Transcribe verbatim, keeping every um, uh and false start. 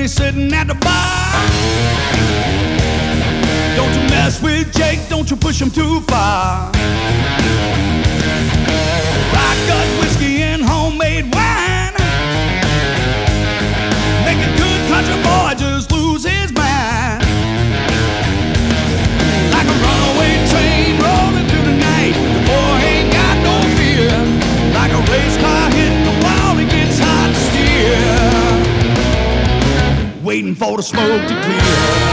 Shorty sitting at the bar. Don't you mess with Jake, don't you push him too far. Rye-gut whiskey and homemade wine make a good country boy just lose his mind. Like a runaway train rolling through the night, the boy ain't got no fear. Like a race car hitting the wall, it gets hard to steer, waiting for the smoke to clear.